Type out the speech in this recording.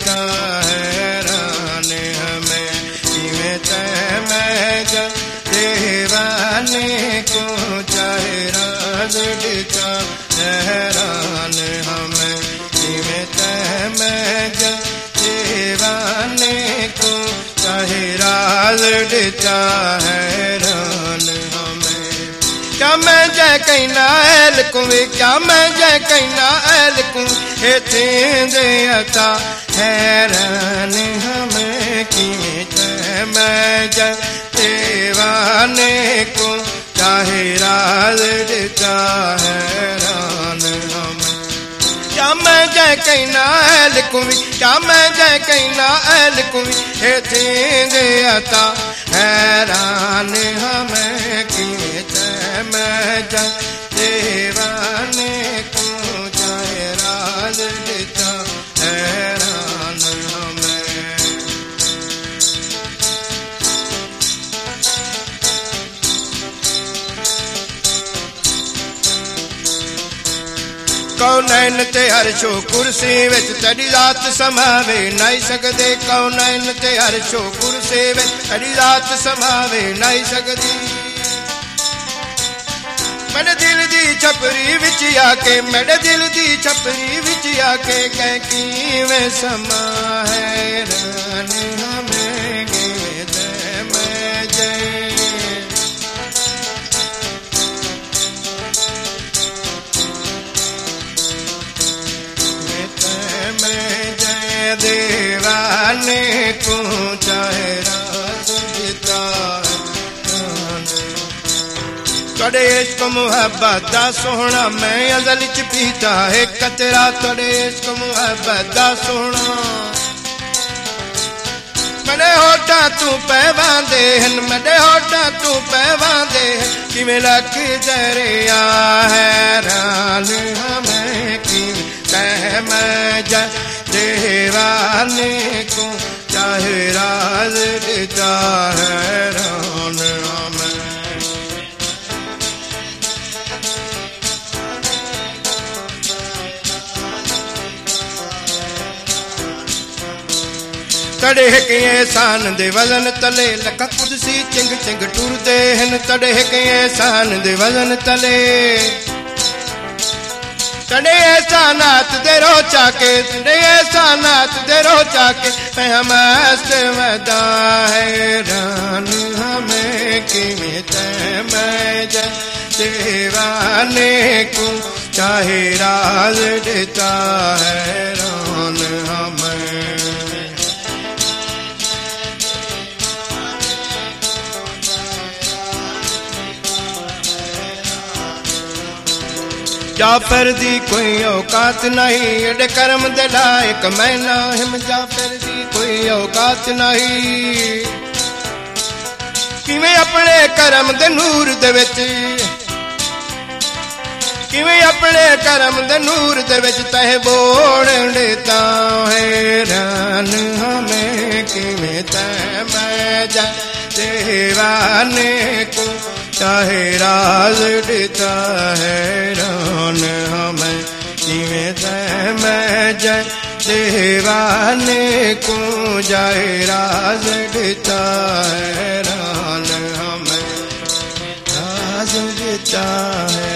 देता हैरान हमें किवें तै मैं जा दीवाने को चाहे राज देता हैरान हमें किवें तै मैं जा दीवाने को चाहे राज देता हैरान हमें क्या मैं जय कहना ऐल कुए क्या मैं जय कहना ऐल कुए दे अता हैरान हमें किवें तै मैं जय दीवाने को चाहे राज देता हैरान हमें क्या मैं जय कहना ऐल कुए क्या मैं जय कहना ऐल कुए दे अता हैरान हमें किवें तै मैं जय दीवाने को चाहे राज देता हैरान हमें कौनैन ते हर्षो कुर्सी विच तेरी रात समावे नहीं सकदे कौनैन ते हर्षो कुर्सी विच तेरी रात समावे नहीं सकदी मेरे दिल दी छपरी विच आके मेरे दिल दी छपरी विच आके कह किवें समा हैरान हमें किवें तै मैं जय दीवाने को चाहे राज देता तोड़े इश्क मुहब्बत दा सोहना मैं अज़ल च पीता है कतरा तोड़े इश्क मुहब्बत दा सोहना मेरे होठा तू पैवांदे हन मेरे होठा तू पैवांदे किवें लख दरिया हैरान हमें किवें तै मैं जय दीवाने को चाहे राज देता हैरान हमें तड़े के एहसान दे वजन तले लख कुदसी चिंग चिंग टुरदे हन तड़े के एहसान दे वजन तले तड़े एहसानात दे रोचा के तड़े एहसानात दे रोचा के मैं मस्त वदा हैरान हमें किवें तै मैं जय दीवाने को चाहे राज देता हैरान हमें जाफर दी कोई औकात नहीं एडे कर्म दे लायक मैं ना हिम जाफर दी कोई औकात नहीं किवें अपने कर्म दे नूर दे विच किवें अपने कर्म दे नूर दे विच तह बोड़ देता हैरान हमें किवें तै मैं जय दीवाने को चाहे राज देता हैरान हमें किवें तै मैं जय दीवाने को चाहे राज देता हैरान हमें राज देता है।